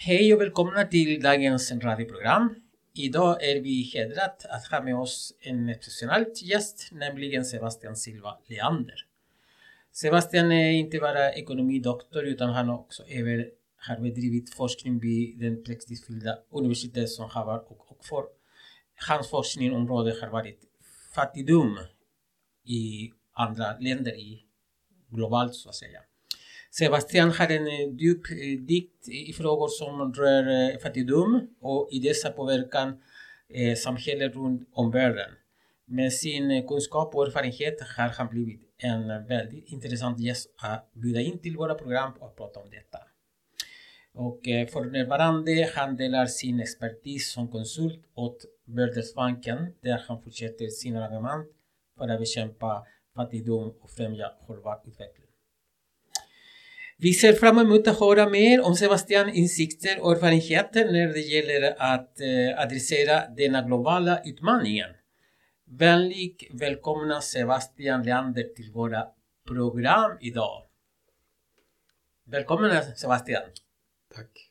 Hej och välkomna till dagens radioprogram. Idag är vi hedrat att ha med oss en exceptionell gäst, nämligen Sebastian Silva Leander. Sebastian är inte bara ekonomidoktor utan han också har bedrivit forskning vid den prestigefulla universitet som Harvard och för hans forskningsområde har varit fattigdom i andra länder globalt så att säga. Sebastian har en djup dikt i frågor som rör fattigdom och i dessa påverkan samhället runt om världen. Med sin kunskap och erfarenhet har han blivit en väldigt intressant gäst att bjuda in till våra program och prata om detta. Och för närvarande han delar sin expertis som konsult åt Världsbanken där han fortsätter sin engagemang för att bekämpa fattigdom och främja hållbar utveckling. Vi ser fram emot att höra mer om Sebastians insikter och erfarenheter när det gäller att adressera denna globala utmaningen. Vänligt välkomna Sebastian Leander till våra program idag. Välkommen Sebastian. Tack.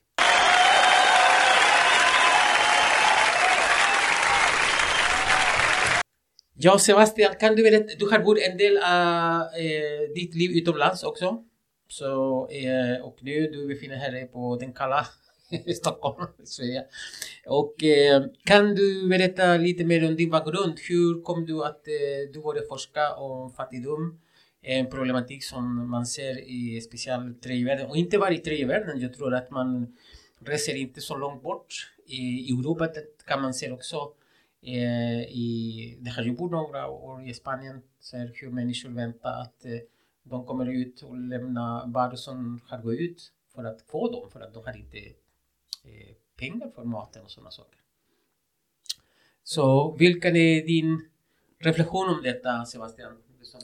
Ja Sebastian, kan du berätta, du har bott en del av ditt liv utomlands också. Så, och nu du befinner här på den kalla Stockholm, Sverige. Och kan du berätta lite mer om din bakgrund? Hur kom du att du började forska om fattigdom? En problematik som man ser i speciellt tredje världen. Och inte bara i tredje världen, jag tror att man reser inte så långt bort. I Europa kan man se också. Det har ju bott några år i Spanien. Så hur människor väntar att de kommer ut och lämnar varor som har gått ut för att få dem. För att de har inte pengar för maten och sådana saker. Så vilken är din reflektion om detta Sebastian?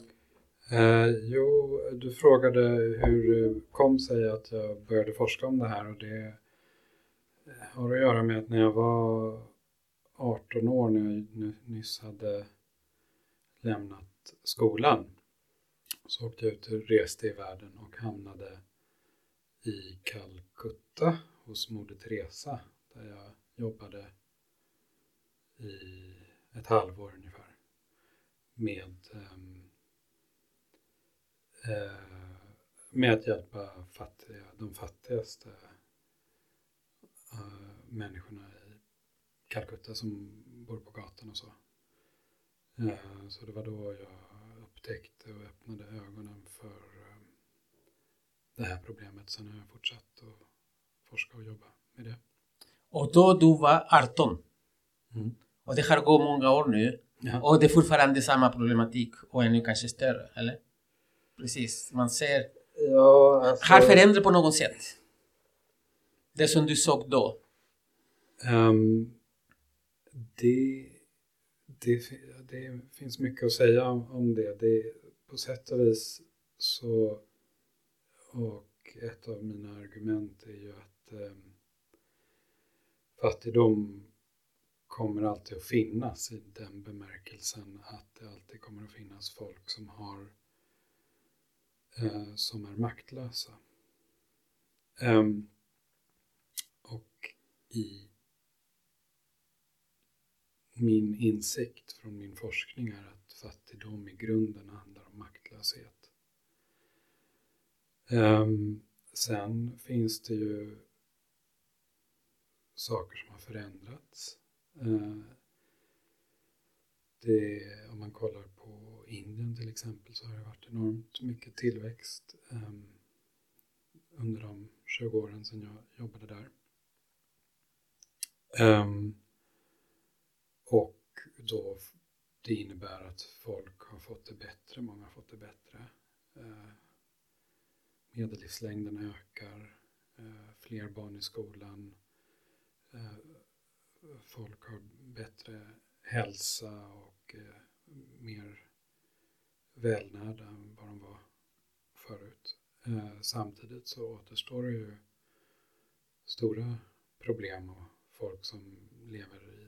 Jo, du frågade hur det kom sig att jag började forska om det här. Och det har att göra med att när jag var 18 år, när jag nyss hade lämnat skolan, så åkte jag ut och reste i världen och hamnade i Calcutta hos Moder Teresa där jag jobbade i ett halvår ungefär med att hjälpa de fattigaste människorna i Calcutta som bor på gatan och så. Så det var då jag upptäckte och öppnade ögonen för det här problemet. Sen har jag fortsatt att forska och jobba med det. Och då du var 18. Mm. Och det har gått många år nu. Ja. Och det är fortfarande samma problematik och ännu kanske större, eller? Precis, man ser. Ja, alltså, har förändrat på något sätt. Det som du såg då. Det finns mycket att säga om det. På sätt och vis så, och ett av mina argument är ju att fattigdom kommer alltid att finnas i den bemärkelsen att det alltid kommer att finnas folk som är maktlösa. Och i min insikt från min forskning är att fattigdom i grunden handlar om maktlöshet. Sen finns det ju saker som har förändrats. Om man kollar på Indien till exempel så har det varit enormt mycket tillväxt under de 20 åren sedan jag jobbade där. Och då det innebär att folk har fått det bättre, många har fått det bättre. Medellivslängden ökar, fler barn i skolan, folk har bättre hälsa och mer välnärda än vad de var förut. Samtidigt så återstår det ju stora problem och folk som lever i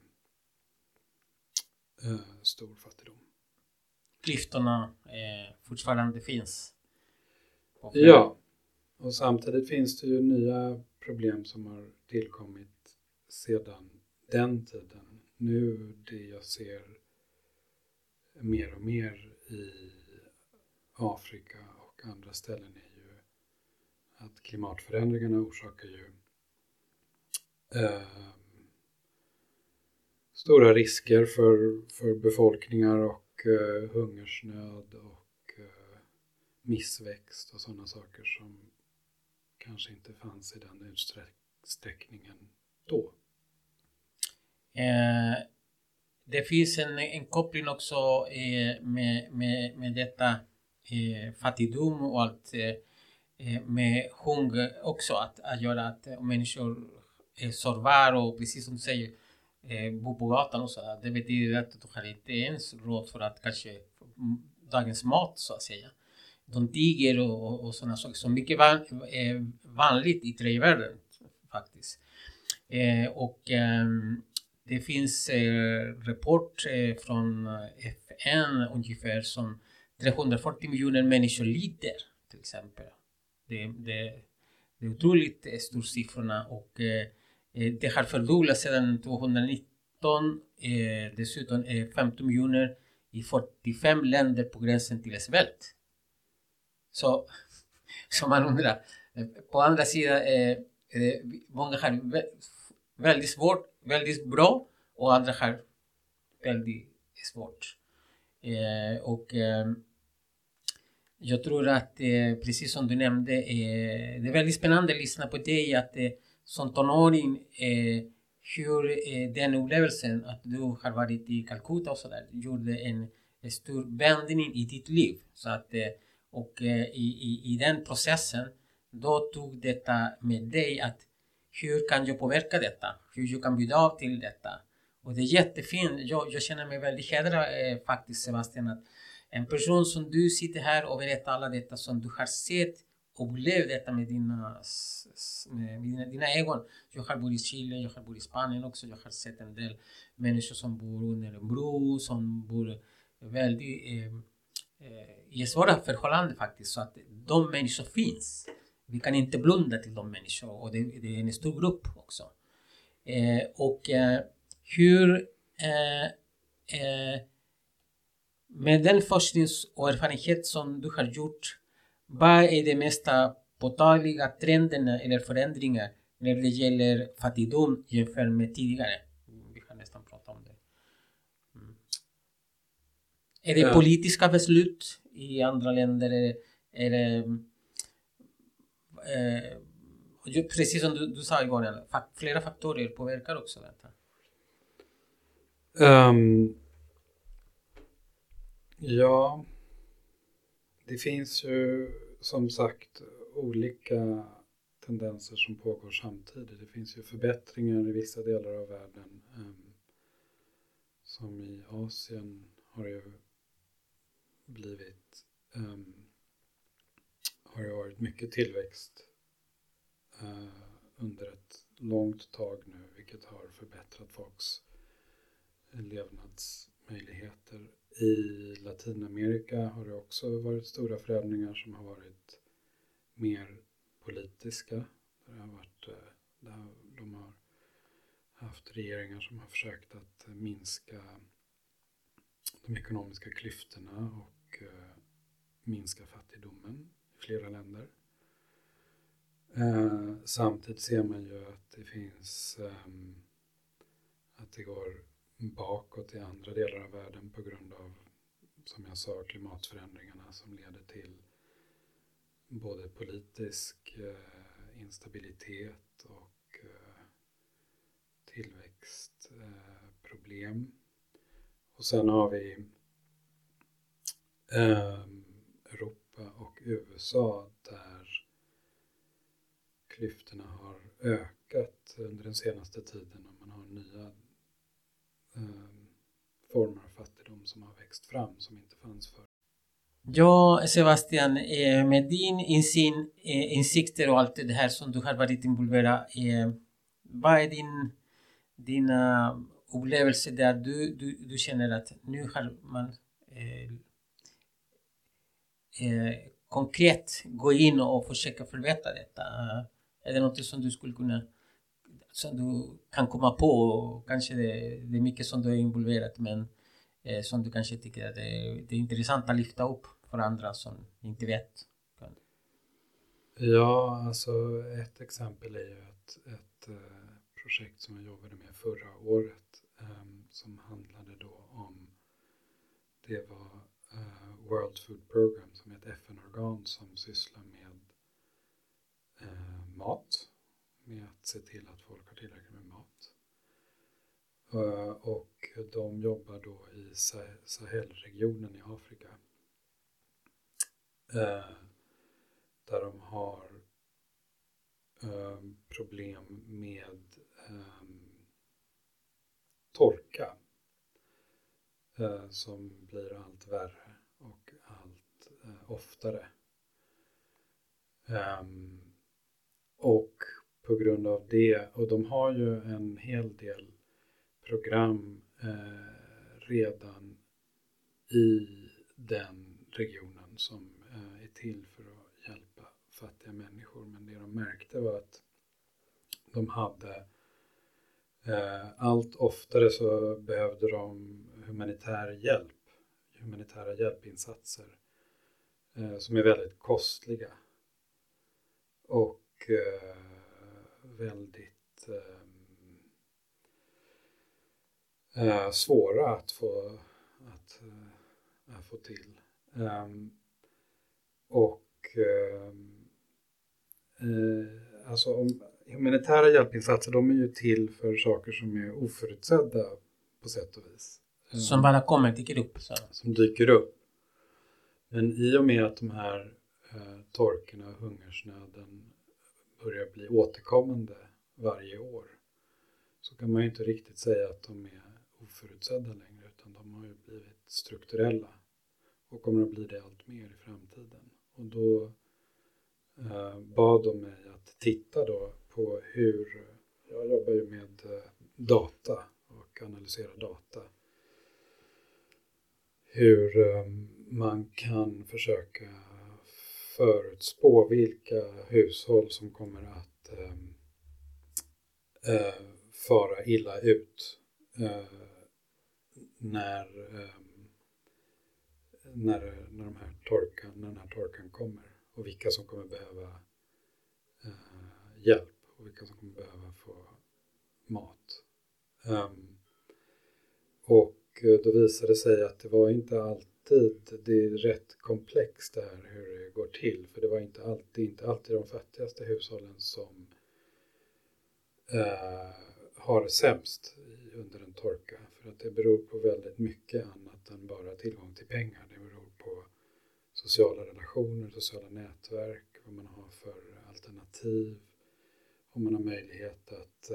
stor fattigdom. Klyftorna fortfarande finns. Ja, och samtidigt finns det ju nya problem som har tillkommit sedan den tiden. Nu det jag ser mer och mer i Afrika och andra ställen är ju att klimatförändringarna orsakar ju stora risker för befolkningar och hungersnöd och missväxt och sådana saker som kanske inte fanns i den utsträckningen då. Det finns en koppling också med detta fattigdom och allt med hunger också att göra att människor sorvar och precis som du säger bo på gatan och så. Det betyder att du har inte ens råd för att kanske dagens mat så att säga. De tiger och sådana saker som mycket vanligt i tredje världen faktiskt. Det finns rapport från FN ungefär som 340 miljoner människor lider till exempel. Det är otroligt stor siffrorna och det har fördubblats sedan 2019. Dessutom är 15 miljoner i 45 länder på gränsen till svält. Så man undrar. På andra sidan många har väldigt svårt, väldigt bra och andra har väldigt svårt. Jag tror att precis som du nämnde det är väldigt spännande att lyssna på dig att som tonåring hur den upplevelsen att du har varit i Calcutta och sådär gjorde en stor vändning i ditt liv. Så att, och i den processen då tog detta med dig att hur kan jag påverka detta? Hur jag kan bjuda av till detta? Och det är jättefint. Jag känner mig väldigt hedrad faktiskt Sebastian att en person som du sitter här och berättar alla detta som du har sett och upplevt detta med dina ögon. Jag har bott i Chile, jag har bott i Spanien också. Jag har sett en del människor som bor under en bro, som bor väldigt i svåra förhållanden faktiskt. Så att de människor finns. Vi kan inte blunda till de människor och det är en stor grupp också. Hur med den forsknings- och erfarenhet som du har gjort, vad är det mesta påtagliga trenderna eller förändringar när det gäller fattigdom jämfört med tidigare? Vi har nästan pratat om det. Är det politiska beslut i andra länder? Är det precis som du sa i början, flera faktorer påverkar också detta? Ja, det finns ju som sagt olika tendenser som pågår samtidigt. Det finns ju förbättringar i vissa delar av världen. Som i Asien har ju blivit har det varit mycket tillväxt under ett långt tag nu, vilket har förbättrat folks levnadsmöjligheter. I Latinamerika har det också varit stora förändringar som har varit mer politiska. De har haft regeringar som har försökt att minska de ekonomiska klyftorna och minska fattigdomen i flera länder. Samtidigt ser man ju att det finns att det går bakåt i andra delar av världen på grund av, som jag sa, klimatförändringarna som leder till både politisk instabilitet och tillväxtproblem. Och sen har vi Europa och USA där klyftorna har ökat under den senaste tiden och man har nya former av fattigdom som har växt fram som inte fanns förr. Ja, Sebastian, med din insikter och allt det här som du har varit involverad i, vad är dina upplevelser där du känner att nu har man konkret gå in och försöka förbättra detta? Är det något som du skulle kunna, som du kan komma på, och kanske det är mycket som du är involverad, men som du kanske tycker att det är intressant att lyfta upp för andra som inte vet? Ja, alltså ett exempel är ju ett projekt som jag jobbade med förra året som handlade då om, det var World Food Program som är ett FN-organ som sysslar med mat, med att se till att folk har tillräckligt med mat. Och de jobbar då i Sahelregionen i Afrika. Där de har problem med torka som blir allt värre och allt oftare. Och på grund av det, och de har ju en hel del program redan i den regionen som är till för att hjälpa fattiga människor. Men det de märkte var att de hade allt oftare så behövde de humanitära hjälpinsatser som är väldigt kostliga och väldigt svåra att få till. Alltså humanitära hjälpinsatser, de är ju till för saker som är oförutsedda på sätt och vis. Som bara dyker upp. Som dyker upp. Men i och med att de här torkorna och hungersnöden börjar bli återkommande varje år, så kan man ju inte riktigt säga att de är oförutsedda längre, utan de har ju blivit strukturella och kommer att bli det allt mer i framtiden. Och då bad de mig att titta då på hur, jag jobbar ju med data och analyserar data, hur man kan försöka förutspå vilka hushåll som kommer att fara illa ut när den här torkan kommer, och vilka som kommer behöva hjälp och vilka som kommer behöva få mat. Och då visade det sig att det var inte alltid, det är rätt komplext det här hur det går till, för det var inte alltid de fattigaste hushållen som har det sämst under en torka, för att det beror på väldigt mycket annat än bara tillgång till pengar. Det beror på sociala relationer, sociala nätverk, vad man har för alternativ, om man har möjlighet att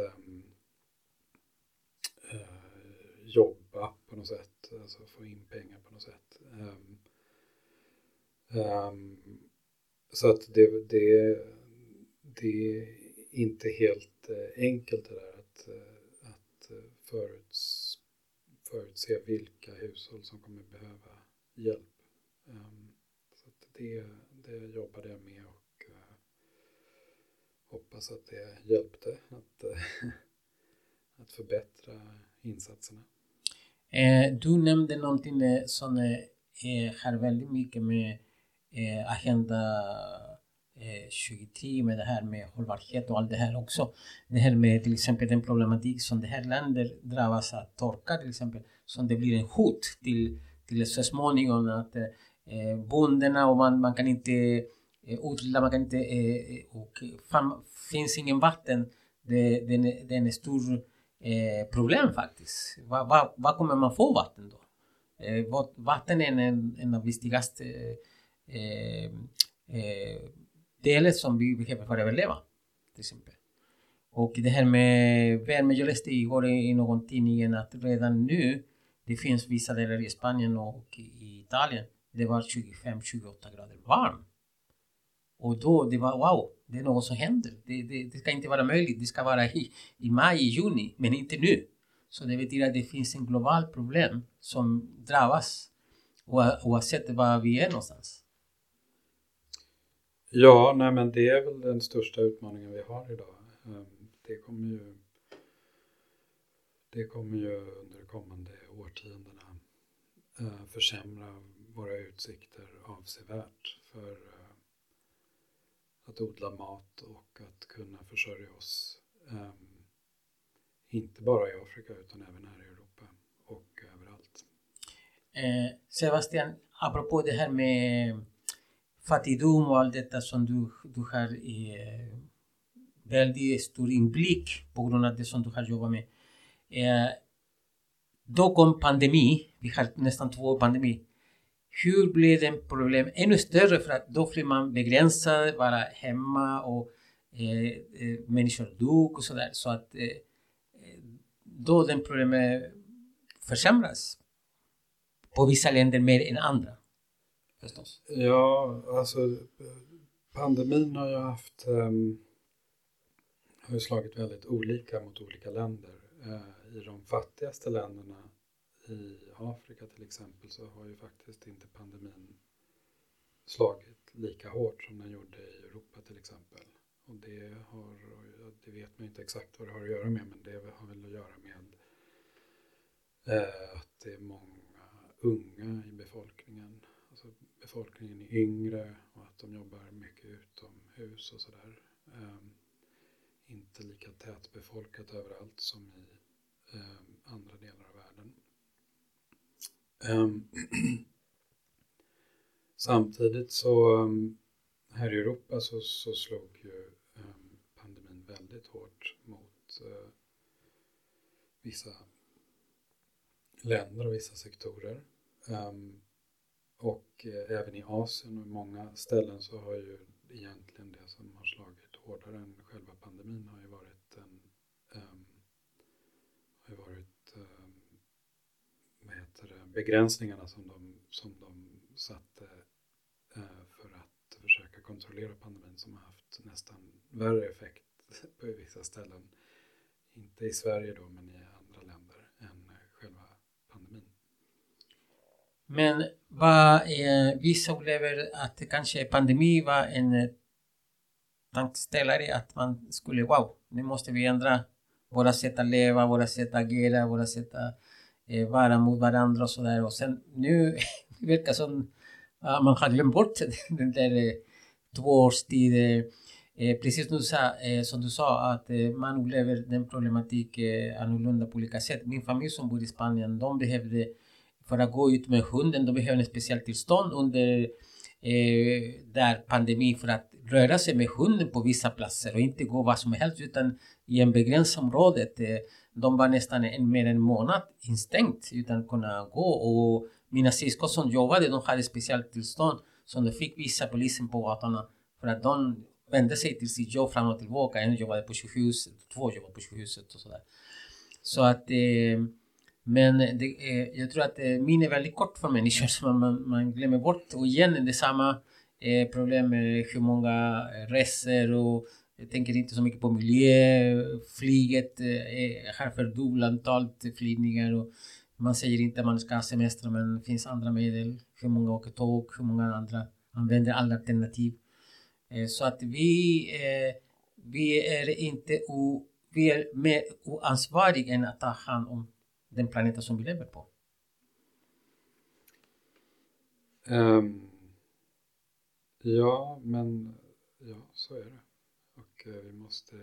jobba på något sätt, alltså få in pengar på något sätt. Så att det är inte helt enkelt det där att förutse vilka hushåll som kommer behöva hjälp. Så att det jobbade jag med och hoppas att det hjälpte att förbättra insatserna. Du nämnde någonting som har väldigt mycket med Agenda 2010, med det här med hållbarhet och allt det här också. Det här med till exempel den problematik som det här länder drabbas av torka till exempel, som det blir en hot till så småningom att bonderna, och man kan inte odla, man kan inte och finns ingen vatten. Det är en stor problem faktiskt. Vad kommer man få vatten då? Vatten är en av viktigaste delen som vi behöver för att överleva till exempel. Och det här med värme, jag läste igår i någon tidning att redan nu det finns vissa delar i Spanien och i Italien det var 25-28 grader varmt. Och då det var wow, det är något som händer. Det ska inte vara möjligt. Det ska vara i maj, juni, men inte nu. Så det betyder att det finns en global problem som drabbas oavsett var vi är någonstans. Ja, nej, men det är väl den största utmaningen vi har idag. Det kommer ju under de kommande årtiondena försämra våra utsikter avsevärt för att odla mat och att kunna försörja oss. Inte bara i Afrika utan även här i Europa och överallt. Sebastian, apropå det här med fattigdom och allt detta som du har väldigt stor inblick på grund av det som du har jobbat med. Då kom pandemi, vi har nästan 2 år pandemi. Hur blev det problem ännu större för att då blir man begränsad, vara hemma och människor dog och sådär. Så att då den problemet försämras på vissa länder mer än andra. Förstås. Ja, alltså pandemin har ju har ju slagit väldigt olika mot olika länder. I de fattigaste länderna i Afrika till exempel så har ju faktiskt inte pandemin slagit lika hårt som den gjorde i Europa till exempel. Och det vet man inte exakt vad det har att göra med, men det har väl att göra med att det är många unga i befolkningen. Alltså befolkningen är yngre och att de jobbar mycket utomhus och sådär. Inte lika tätbefolkat överallt som i andra delar av världen. Samtidigt så här i Europa så slog ju pandemin väldigt hårt mot vissa länder och vissa sektorer. Och även i Asien och många ställen så har ju egentligen det som har slagit hårdare än själva pandemin har ju varit begränsningarna som de satte för att försöka kontrollera pandemin, som har haft nästan värre effekt på vissa ställen. Inte i Sverige då, men i andra länder än själva pandemin. Men vissa upplever att det kanske pandemi var en tankeställare att man skulle, nu måste vi ändra våra sätt att leva, våra sätt att agera, våra sätt att vara mot varandra och sådär. Och sen nu verkar det som man har glömt bort den där 2 års tid. Precis som du sa att man upplever den problematik annorlunda på olika sätt. Min familj som bor i Spanien, de behövde, för att gå ut med hunden, de behövde en speciell tillstånd under där pandemi för att röra sig med hunden på vissa platser och inte gå vad som helst utan i en begränsad område. De var nästan mer än en månad instängt utan att kunna gå, och mina syskon som jobbade, de hade speciellt tillstånd som de fick visa polisen på gatorna för att de vände sig till sitt jobb fram och tillbaka. En jobbade på sjukhuset, 2 jobbade på sjukhuset och sådär. Så att men jag tror att min är väldigt kort för människor som man glömmer bort. Och igen är det samma problem med hur många resor, och jag tänker inte så mycket på miljö. Flyget har fördubblat antalet flygningar och man säger inte att man ska ha semester, men det finns andra medel. Hur många åker tåg, hur många andra använder alla alternativ. Så att vi är inte vi är mer oansvariga än att ta hand om den planeten som vi lever på. Ja, men så är det. Och vi måste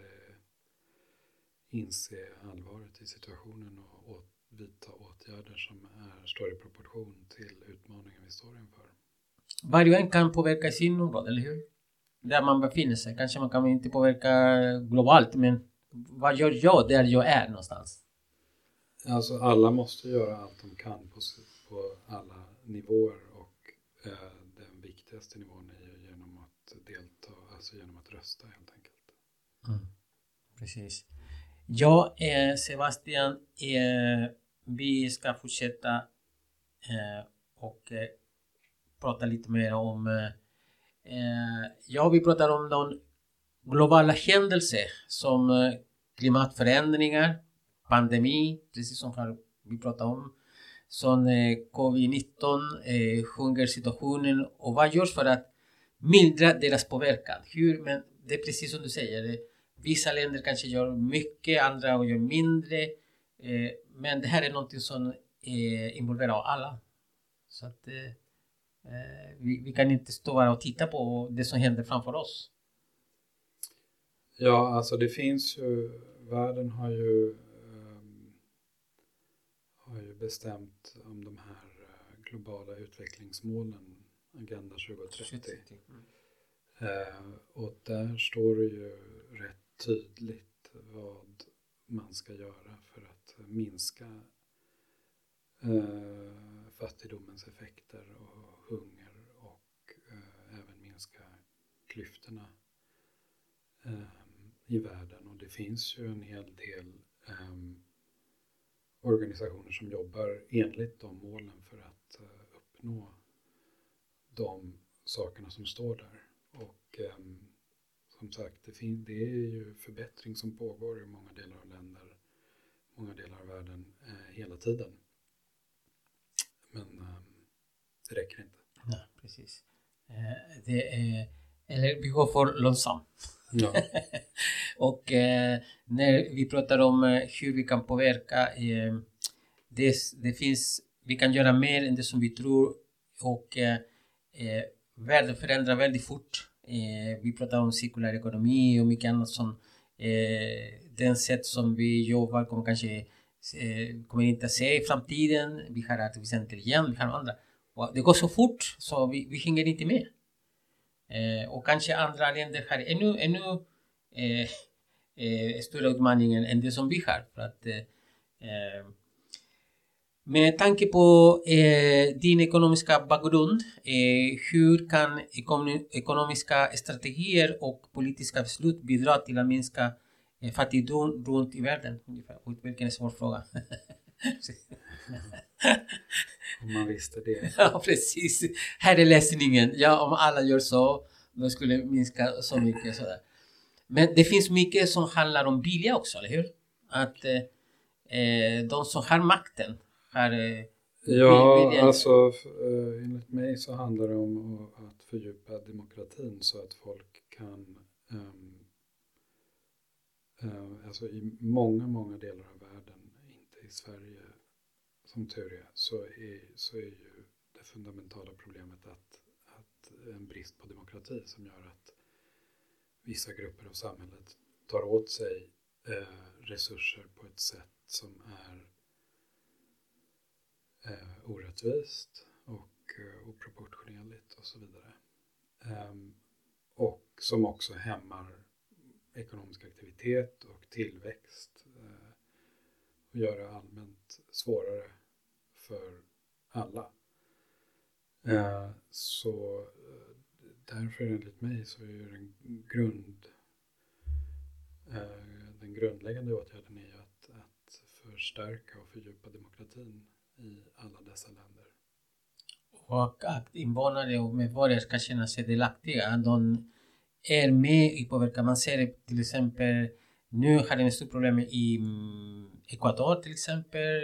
inse allvaret i situationen och vidta åtgärder som står i proportion till utmaningen vi står inför. Varje en kan påverka sin område, eller hur? Där man befinner sig. Kanske man kan inte påverka globalt, men vad gör jag där jag är någonstans? Alltså alla måste göra allt de kan på alla nivåer, och den viktigaste nivån är ju genom att delta, alltså genom att rösta helt enkelt. Precis. Ja, Sebastian, vi ska fortsätta och prata lite mer om vi pratar om de globala händelser som klimatförändringar, pandemi, precis som vi pratar om, som covid-19, hungersituationen, och vad görs för att mildra deras påverkan. Men det är precis som du säger. Vissa länder kanske gör mycket, andra gör mindre. Men det här är något som involverar alla. Så att vi kan inte stå bara och titta på det som händer framför oss. Ja, alltså det finns ju, världen har ju bestämt om de här globala utvecklingsmålen, Agenda 2030. Och där står det ju rätt tydligt vad man ska göra för att minska fattigdomens effekter och hunger och även minska klyftorna i världen. Och det finns ju en hel del organisationer som jobbar enligt de målen för att uppnå de sakerna som står där. Och som sagt, det är ju förbättring som pågår i många delar av länder, många delar av världen hela tiden. Men det räcker inte. Nej, precis. Eller vi går för långsamt. Ja. Och när vi pratar om hur vi kan påverka, det finns, vi kan göra mer än det som vi tror, och världen förändrar väldigt fort. Vi pratar om cirkulär ekonomi och mycket annat som den sätt som vi jobbar kommer inte att se i framtiden. Vi har artificiell intelligens, vi har andra. Och det går så fort så vi hänger inte med. Och kanske andra länder har ännu större utmaningar än det som vi har. För att, med tanke på din ekonomiska bakgrund, hur kan ekonomiska strategier och politiska beslut bidra till att minska fattigdom runt i världen? Vilken svår fråga. Om man visste det. Ja, precis. Här är lösningen. Ja, om alla gör så, då skulle det minska så mycket. Sådär. Men det finns mycket som handlar om vilja också, eller hur? Att de som har makten har vilja. Alltså enligt mig så handlar det om att fördjupa demokratin så att folk kan alltså i många delar av världen, inte i Sverige som tur är, så är ju det fundamentala problemet att en brist på demokrati som gör att vissa grupper av samhället tar åt sig resurser på ett sätt som är orättvist och oproportionerligt och så vidare. Och som också hämmar ekonomisk aktivitet och tillväxt och gör det allmänt svårare för alla. Så därför enligt mig så är den grundläggande åtgärden är att förstärka och fördjupa demokratin i alla dessa länder. Och att invånare och medborgare ska känna sig delaktiga. De är med i påverkan. Man ser till exempel, nu har det ett stort problem i Ecuador till exempel.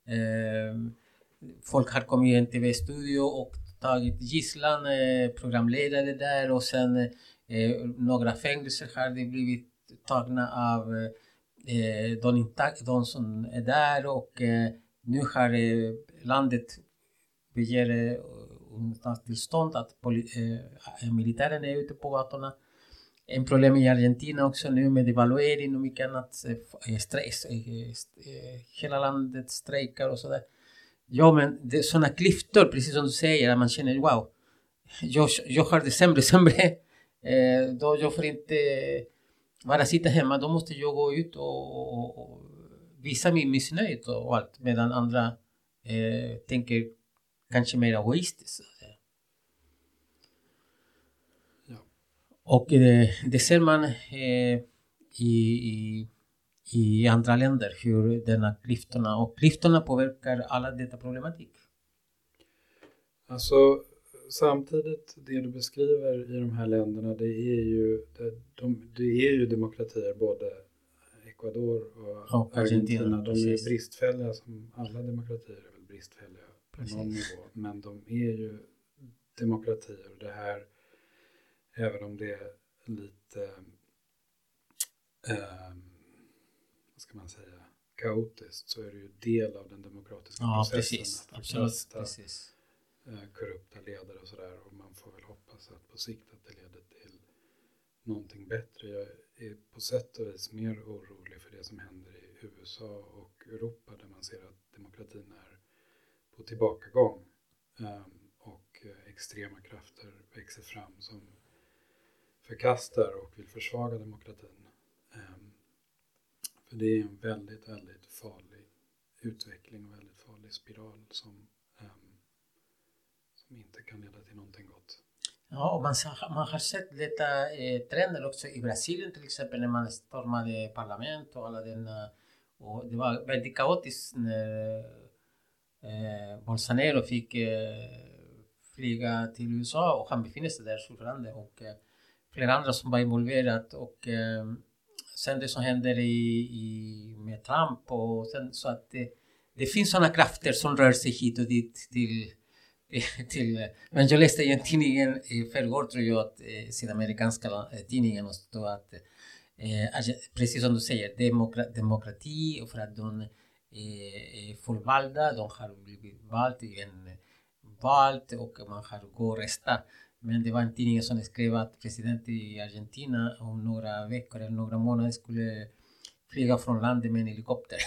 Folk har kommit i en tv-studio och tagit gisslan programledare där, och sen några fängelser har det blivit tagna av de som är där, och nu har landet begär tillstånd att militären är ute på gatorna. En problem i Argentina också nu med devaluering och mycket annat, hela landet strejkar och sådär. Ja, men det är sådana klyftor, precis som du säger, att man känner wow, jag har det sämre. Då jag får inte bara sitta hemma, då måste jag gå ut och visa mig missnöjd och allt, medan andra tänker kanske mer egoistiskt. Ja. Och det ser man i andra länder, hur denna klyftorna påverkar alla detta problematik. Alltså samtidigt, det du beskriver i de här länderna, det är ju demokratier, både Ecuador och Argentina. De är bristfälliga, som alla demokratier är väl bristfälliga på någon nivå. Men de är ju demokratier, och det här även om det är lite, vad ska man säga, kaotiskt, så är det ju del av den demokratiska processen. Precis. Absolut, precis. Korrupta ledare och sådär, och man får väl hoppas att på sikt att det leder till någonting bättre. Jag är på sätt och vis mer orolig för det som händer i USA och Europa, där man ser att demokratin är på tillbakagång och extrema krafter växer fram som förkastar och vill försvaga demokratin. För det är en väldigt, väldigt farlig utveckling och väldigt farlig spiral som inte kan leda till någonting gott. Ja, och man har sett detta trender också i Brasilien till exempel, när man stormade parlament och alla denna, och det var väldigt kaotiskt när Bolsonaro fick flyga till USA, och han befinner sig där fortfarande, och flera andra som var involverat, och sen det som händer med Trump, och sen så att det finns sådana krafter som rör sig hit och dit men jag läste i en tidningen i förrgår, tror jag, att sydamerikanska tidningen, och stod att precis som du säger, demokrati, och för att de är fullvalda, de har blivit valt och man har gått och rösta. Men det var en tidning som skrev att presidenten i Argentina om några veckor eller några månader skulle flyga från landet med en helikopter.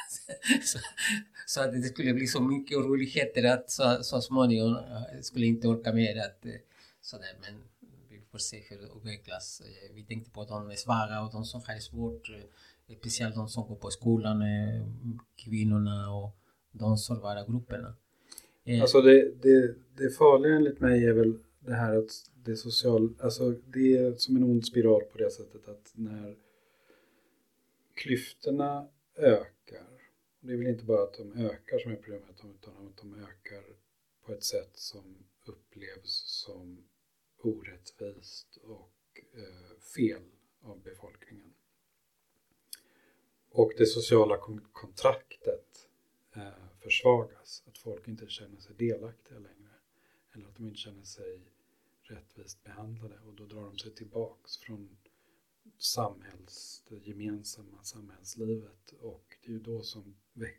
Så att det skulle bli så mycket oroligheter att så småningom skulle inte orka med att sådär. Men vi får se hur det utvecklas. Vi tänkte på att de är svaga och de som har det svårt, speciellt de som går på skolan, kvinnorna och de sårbara grupperna. Alltså det farliga enligt mig är väl det här att det är alltså det är som en ond spiral på det sättet att när klyftorna ökar, det är väl inte bara att de ökar som är problemet, utan att de ökar på ett sätt som upplevs som orättvist och fel av befolkningen. Och det sociala kontraktet försvagas, att folk inte känner sig delaktiga längre, eller att de inte känner sig rättvist behandlade, och då drar de sig tillbaks från det gemensamma samhällslivet, och det är ju då som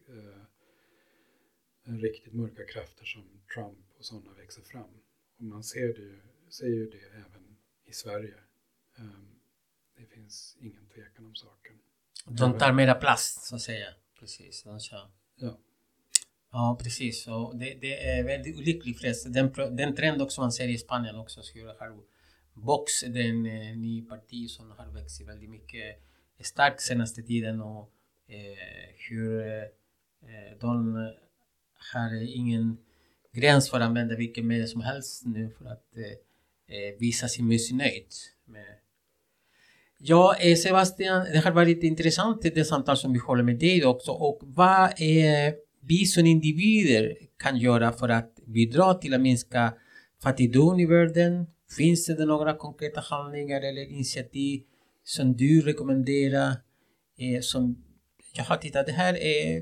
riktigt mörka krafter som Trump och sådana växer fram. Och man ser ju det även i Sverige. Det finns ingen tvekan om saken. De tar mera plats, så att säga. Precis, de kör. Ja. Ja, precis. Och det är väldigt olyckligt förresten. Den trend också man ser i Spanien också, skulle ha Vox, den ny parti som har växt väldigt mycket starkt senaste tiden, och hur de har ingen gräns för att använda vilken medel som helst nu för att visa sin missnöjd med. Ja, Sebastian, det har varit intressant det samtal som vi håller med dig också, och vad vi som individer kan göra för att bidra till att minska fattigdom i världen? Finns det några konkreta handlingar eller initiativ som du rekommenderar? Som jag har tittat, det här är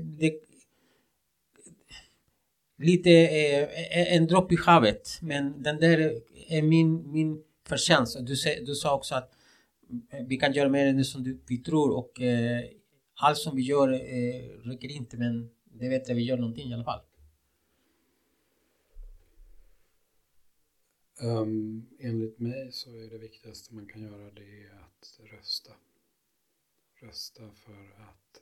lite en droppe i havet, men den där är min förtjänst. Du sa också att vi kan göra mer än det som vi tror, och allt som vi gör räcker inte, men det vet jag, vi gör någonting i alla fall. Enligt mig så är det viktigaste man kan göra det att rösta. Rösta för att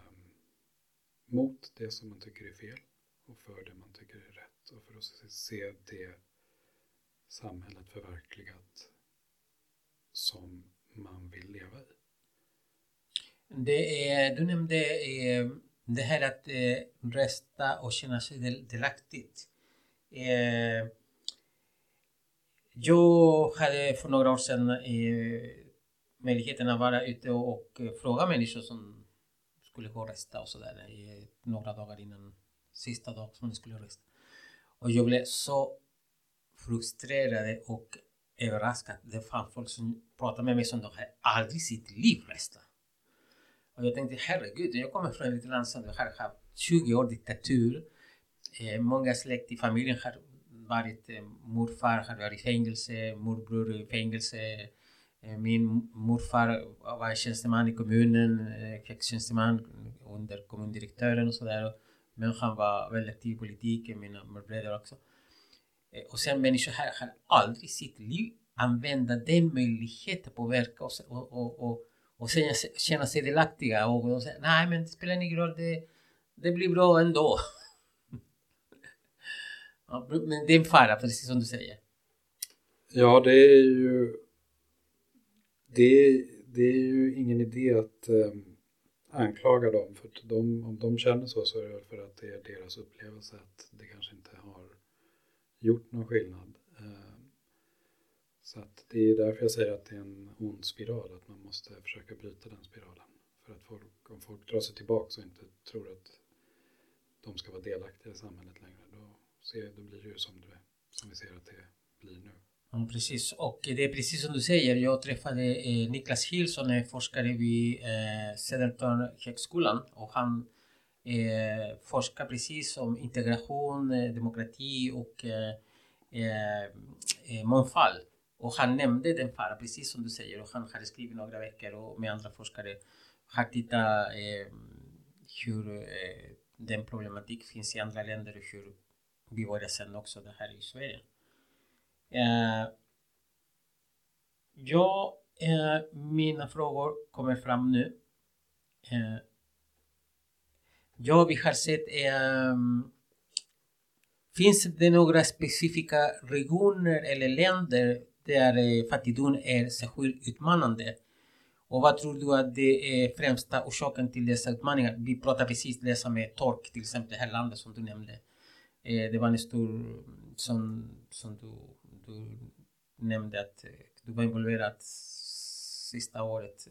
mot det som man tycker är fel och för det man tycker är rätt, och för att se det samhället förverkligat som man vill leva i. Du nämnde det här att rösta och känna sig delaktigt. Jag hade för några år sedan möjligheten att vara ute och fråga människor som skulle gå och rösta och sådär, några dagar innan sista dag som de skulle rösta. Och jag blev så frustrerad och överraskad. Det fanns folk som pratade med mig som de har aldrig i sitt liv röstat. Och jag tänkte, herregud, jag kommer från ett land som har haft 20 år diktatur. Många släkt i familjen varit, morfar har varit i fängelse, morbror i fängelse. Min morfar var tjänsteman i kommunen, tjänsteman under kommundirektören och sådär. Men han var väldigt aktiv i politiken, mina morbröder också. Och sen människor här har aldrig i sitt liv använda den möjligheten att påverka och sen känna sig delaktiga och säga nej men det spelar ingen roll, det blir bra ändå. Ja, men det är en fara, precis som du säger. Ja, det är ju ingen idé att anklaga dem, för att om de känner så är det för att det är deras upplevelse att det kanske inte har gjort någon skillnad. Så att det är därför jag säger att det är en ond spiral, att man måste försöka bryta den spiralen. För att om folk drar sig tillbaka och inte tror att de ska vara delaktiga i samhället längre, då blir det ju som vi ser att det blir nu. Ja, precis. Och det är precis som du säger. Jag träffade Niklas Hill som är forskare vid Södertörnhögskolan och han forskar precis om integration, demokrati och mångfald. Och han nämnde den fara, precis som du säger, och han har skrivit några veckor och med andra forskare har tittat hur den problematik finns i andra länder och hur vi börjar sen också det här i Sverige. Mina frågor kommer fram nu. Vi har sett, finns det några specifika regioner eller länder där fattigdom är särskilt utmanande? Och vad tror du att det är främsta orsaken till dessa utmaningar? Vi pratar precis det med tork, till exempel det här landet som du nämnde. Det var en stor, som du nämnde att du var involverad sista året.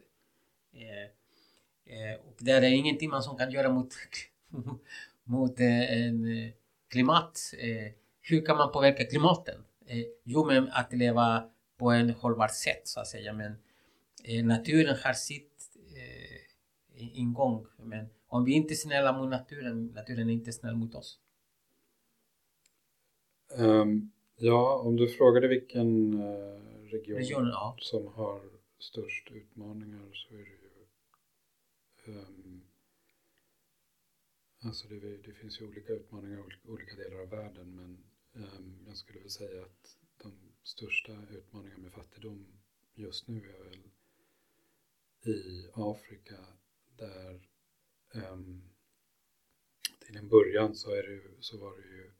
Och det är ingenting man som kan göra mot en klimat. Hur kan man påverka klimaten? Jo, men att leva på en hållbar sätt så att säga. Men naturen har sitt ingång. Men om vi inte är snälla mot naturen är inte snäll mot oss. Ja, om du frågade vilken region ja, som har störst utmaningar så är det ju alltså det finns ju olika utmaningar i olika delar av världen, men jag skulle väl säga att de största utmaningarna med fattigdom just nu är väl i Afrika, där till en början så var det ju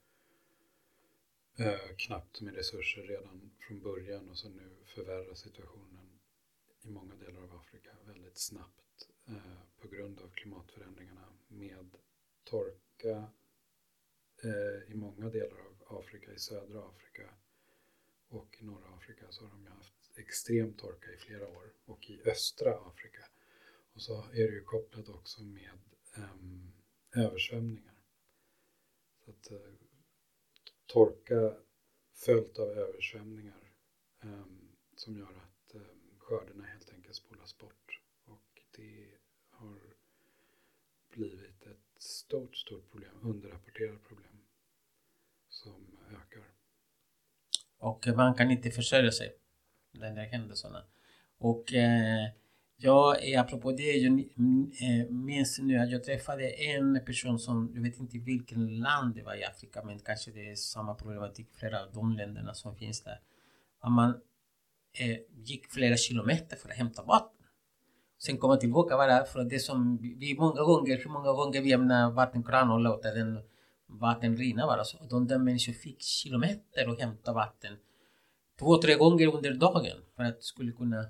knappt med resurser redan från början, och så nu förvärrar situationen i många delar av Afrika väldigt snabbt på grund av klimatförändringarna, med torka i många delar av Afrika, i södra Afrika och i norra Afrika så har de haft extrem torka i flera år, och i östra Afrika. Och så är det ju kopplat också med översvämningar. Så att torka följt av översvämningar som gör att skördarna helt enkelt spolas bort, och det har blivit ett stort problem, underrapporterat problem som ökar. Och man kan inte försörja sig när det händer sådana. Och apropå det, jag minns nu att jag träffade en person som, jag vet inte vilken land det var i Afrika, men kanske det är samma problematik i flera av de länderna som finns där. Man gick flera kilometer för att hämta vatten. Sen komma tillbaka bara för det som vi många gånger vi ämnar vattenkran och låter den vatten rinna bara. Så de där människor fick kilometer och hämta vatten 2-3 gånger under dagen för att skulle kunna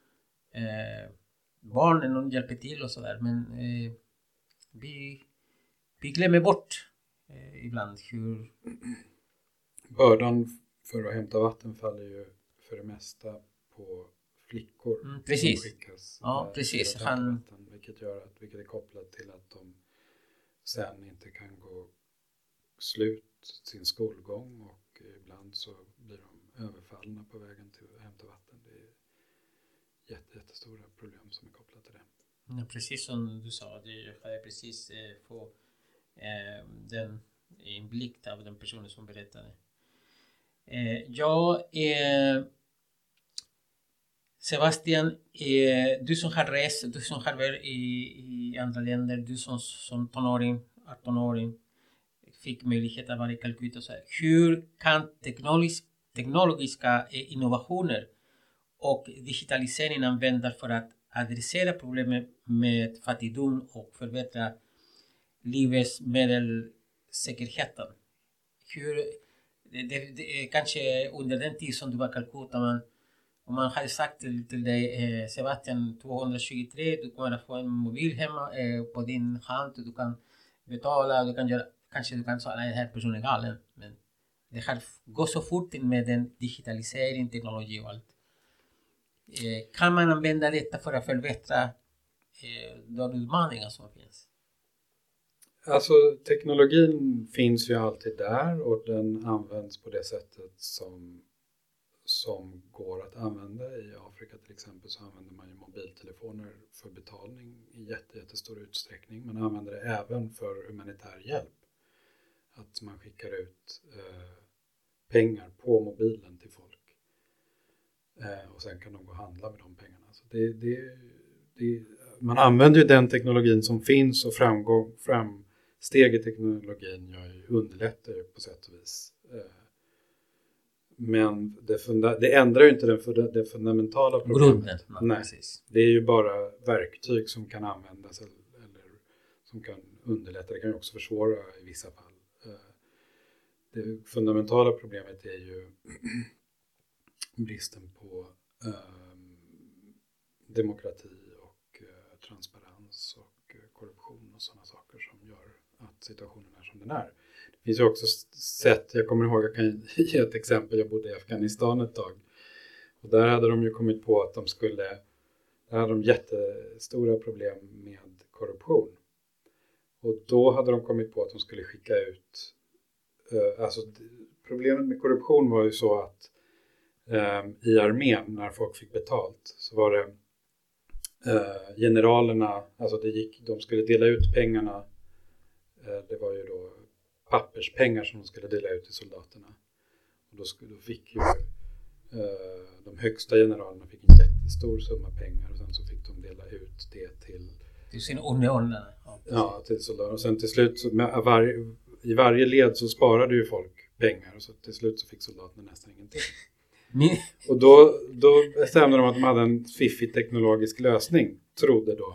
barnen hjälper till och sådär. Men vi glömmer bort ibland hur bördan för att hämta vatten faller ju för det mesta på flickor. Precis. Som skickas precis. Vatten, vilket är kopplat till att de sen inte kan gå slut sin skolgång, och ibland så blir de överfallna på vägen till att hämta vatten. Det är jättestora problem som är kopplat till det. Ja, precis som du sa, jag hade precis få den inblick av den personen som berättade. Sebastian, du som har rest, du som har varit i andra länder, du som tonåring, 18-åring, fick möjlighet att vara i Calcutta och så här. Hur kan teknologiska innovationer och digitalisering användas för att adressera problemet med fattigdom och förbättra livsmedelssäkerheten? Kanske under den tid som du var i Calcutta, om man hade sagt till dig, Sebastian, 223, du kommer att få en mobil hemma på din hand, du kan betala, du kan göra, kanske du kan säga att den här personen är galen, men det har gått så fort med den digitalisering, teknologi och allt. Kan man använda detta för att förbättra de utmaningar som finns? Alltså teknologin finns ju alltid där och den används på det sättet som går att använda. I Afrika till exempel så använder man ju mobiltelefoner för betalning i jättestor utsträckning. Man använder det även för humanitär hjälp. Att man skickar ut pengar på mobilen till folk. Och sen kan de gå och handla med de pengarna. Så man använder ju den teknologin som finns och framsteg i teknologin underlättar ju på sätt och vis. Men det ändrar ju inte det fundamentala problemet. Nej, precis. Det är ju bara verktyg som kan användas eller som kan underlätta. Det kan ju också försvåra i vissa fall. Det fundamentala problemet är ju bristen på demokrati och transparens och korruption och sådana saker som gör att situationen är som den är. Det finns ju också sätt, jag kommer ihåg, jag kan ge ett exempel, jag bodde i Afghanistan ett tag och där hade de ju kommit på att där hade de jättestora problem med korruption och då hade de kommit på att de skulle skicka ut, problemet med korruption var ju så att i armén när folk fick betalt så var det generalerna, alltså de skulle dela ut pengarna, det var ju då papperspengar som de skulle dela ut till soldaterna och då fick ju de högsta generalerna fick en jättestor summa pengar och sen så fick de dela ut det till sin underordnade. Ja, till soldater och sen till slut så i varje led så sparade ju folk pengar och så till slut så fick soldaterna nästan ingenting. Och då bestämde de att de hade en fiffig teknologisk lösning, trodde jag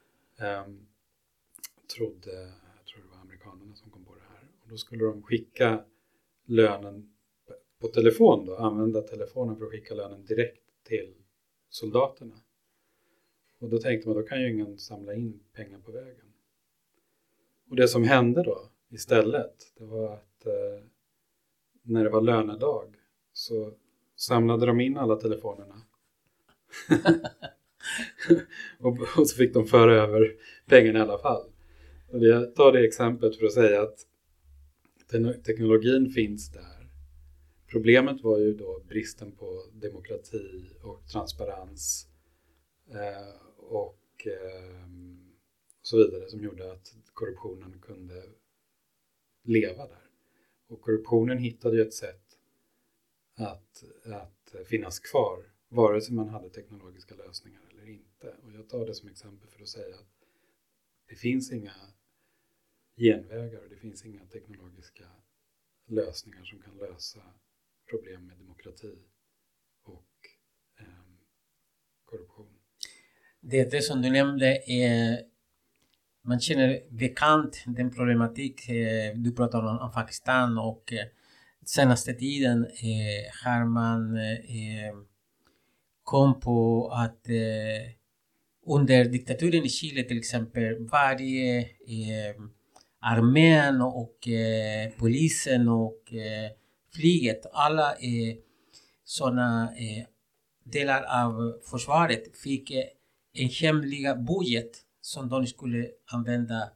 tror det var amerikanerna som kom på det här. Och då skulle de skicka lönen på telefon då, använda telefonen för att skicka lönen direkt till soldaterna. Och då tänkte man, då kan ju ingen samla in pengar på vägen. Och det som hände då istället, det var att när det var lönedag så samlade de in alla telefonerna. och så fick de föra över pengarna i alla fall. Och jag tar det exemplet för att säga att teknologin finns där. Problemet var ju då bristen på demokrati och transparens och så vidare som gjorde att korruptionen kunde leva där. Och korruptionen hittade ju ett sätt att finnas kvar vare sig man hade teknologiska lösningar eller inte. Och jag tar det som exempel för att säga att det finns inga genvägar och det finns inga teknologiska lösningar som kan lösa problem med demokrati och korruption. Det som du nämnde är, man känner bekant den problematik du pratar om Pakistan och senaste tiden har man kom på att under diktaturen i Chile till exempel varje armén och polisen och flyget, alla sådana delar av försvaret fick en hemliga budget som de skulle använda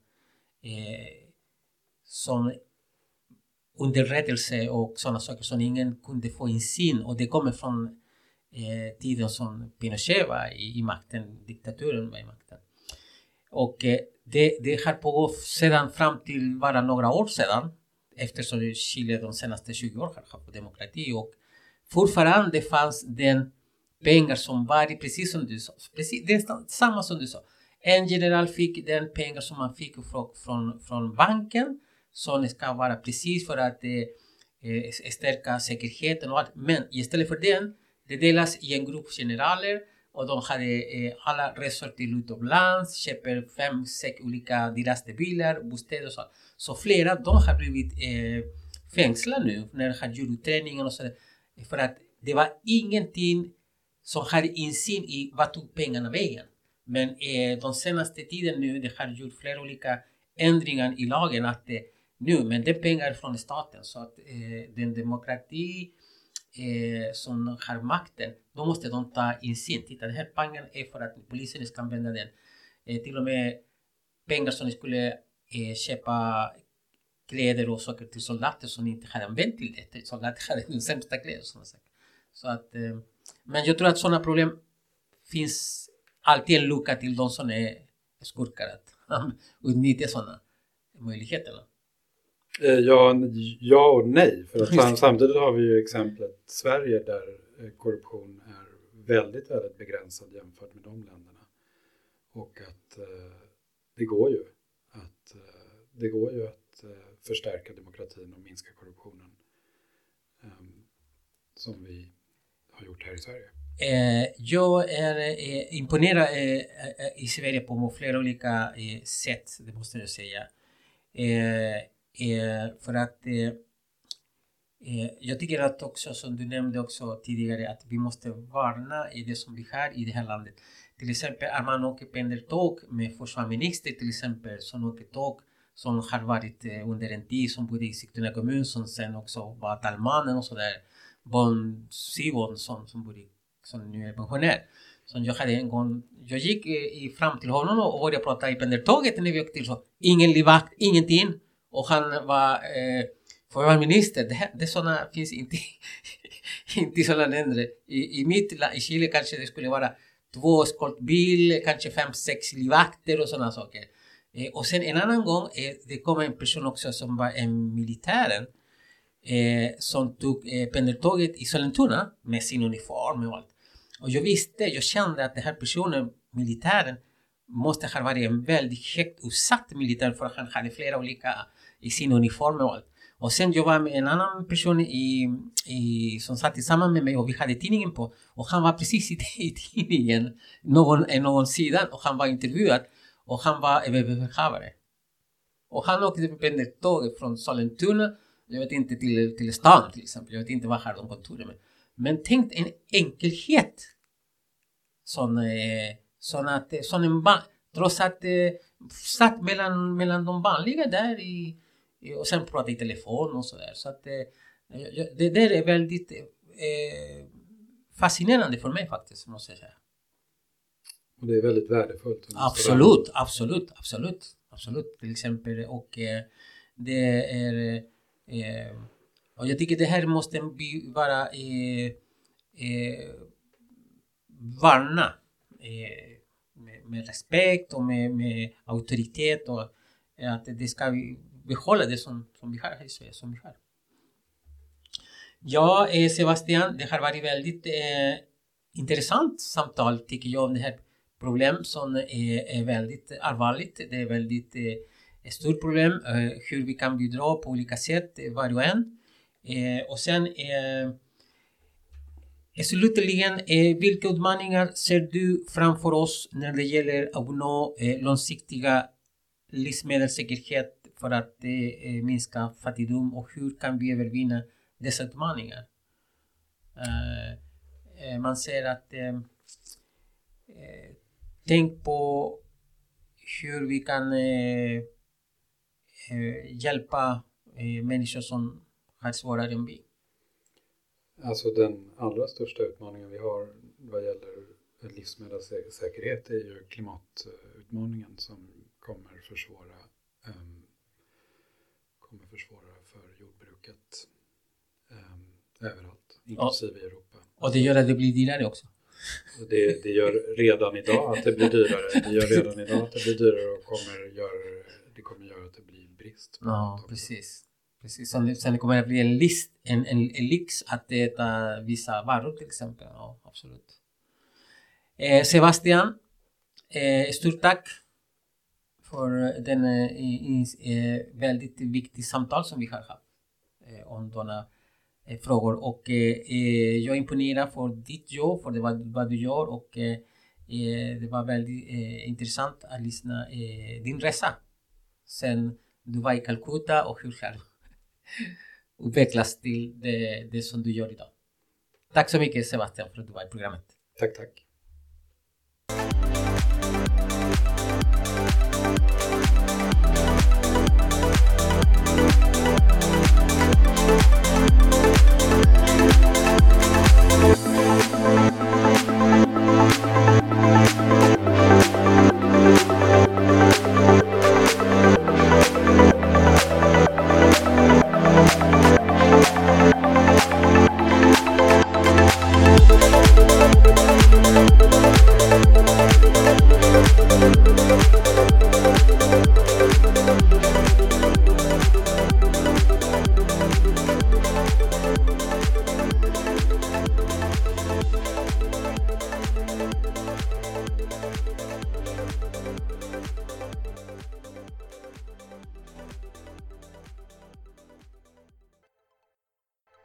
som underrättelse och sådana saker som ingen kunde få insyn, och det kommer från tiden som Pinochet var i makten, diktaturen var i makten. Och det har pågått sedan fram till bara några år sedan. eftersom Chile de senaste 20 åren har haft demokrati och fortfarande fanns den pengar som var precis som du sa. Precis, det är samma som du sa. En general fick den pengar som man fick från banken som ska vara precis för att stärka säkerheten och allt. Men istället för det delas i en grupp generaler och de hade alla resor till utomlands, köper 5-6 olika dyraste bilar, bostäder och så. Så flera de har blivit fängslade nu när de har gjort utredningen och så. För att det var ingenting som hade insyn i vad tog pengarna vägen. Men de senaste tiden nu, det har gjort flera olika ändringar i lagen att nu, men det är pengar från staten. Så att den demokrati som har makten, då måste de ta insyn. Titta, den här pengen är för att polisen ska använda den. Till och med pengar som skulle köpa kläder och saker till soldater som inte hade använt till det. Soldater hade den sämsta kläder. Så att, men jag tror att sådana problem finns alltid en lucka till de som är skurkar att utnyttja sådana möjligheter. Ja och nej. För att samtidigt har vi ju exemplet Sverige där korruption är väldigt, väldigt begränsad jämfört med de länderna. Och att det går ju att förstärka demokratin och minska korruptionen som vi har gjort här i Sverige. Jag är imponerad i Sverige på flera olika sätt, det måste jag säga. För att jag tycker att också, som du nämnde också tidigare, att vi måste varna i det som vi har i det här landet. Till exempel är man åker pendeltåg med försvarsminister till exempel som åker tåg som har varit under en tid som bodde i Sigtuna kommun som sen också var talmannen och sådär. Bon Sivon som bodde som nu är pensionär. Så jag hade en gång, jag gick fram till honom och började prata i pendeltåget när vi åkte till så. Ingen livvakt, ingenting. Och han var försvarsminister. Det sådana finns inte i sådana länder. I Chile kanske det skulle vara 2 eskortbil, kanske 5-6 livvakter och sådana saker. Och sen en annan gång, det kom en person också som var en militären som tog pendeltåget i Sollentuna med sin uniform och allt. Och jag kände att den här personen, militären, måste ha varit en väldigt högt utsatt militär för att han hade flera olika i sin uniform och allt. Och sen jag var med en annan person som satt tillsammans med mig och vi hade tidningen på. Och han var precis i tidningen, någon sidan, och han var intervjuad. Och han var överbefälhavare. Och han åkte på pendeltåget från Sollentuna, jag vet inte till stan till exempel. Jag vet inte vad har de kontoret med. Men tänk en enkelhet. Sån en trots att satt mellan de vanliga där och sen pratade i telefon och sådär. Så att det där är väldigt fascinerande för mig faktiskt, måste jag säga. Och det är väldigt värdefullt. Absolut. Till exempel, och det är och jag tycker det här måste vi vara varna med respekt och med auktoritet och att det ska vi behålla det som vi har här i Sverige, som vi har. Ja, Sebastian, det har varit väldigt intressant samtal tycker jag om det här problem som är väldigt allvarligt. Det är väldigt stort problem hur vi kan bidra på olika sätt var och en. Och sen slutligen, vilka utmaningar ser du framför oss när det gäller att nå långsiktiga livsmedelssäkerhet för att minska fattigdom och hur kan vi övervinna dessa utmaningar? Man säger att tänk på hur vi kan hjälpa människor som har svårare än vi. Alltså den allra största utmaningen vi har vad gäller livsmedelssäkerhet är ju klimatutmaningen som kommer försvåra för jordbruket överallt, inklusive i Europa. Och det gör att det blir dyrare också. Det gör redan idag att det blir dyrare. Och det kommer göra att det blir brist. Ja, precis. Precis, sen det kommer att bli en lyx att äta vissa varor till exempel. Ja, absolut. Sebastian, stort tack för den väldigt viktig samtal som vi har haft om sådana frågor. Och jag är imponerad för ditt jobb, för vad du gör. Och det var väldigt intressant att lyssna din resa. Sen du var i Calcutta och hur har utvecklas till det som du gör idag. Tack så mycket Sebastian för att du var i programmet. Tack.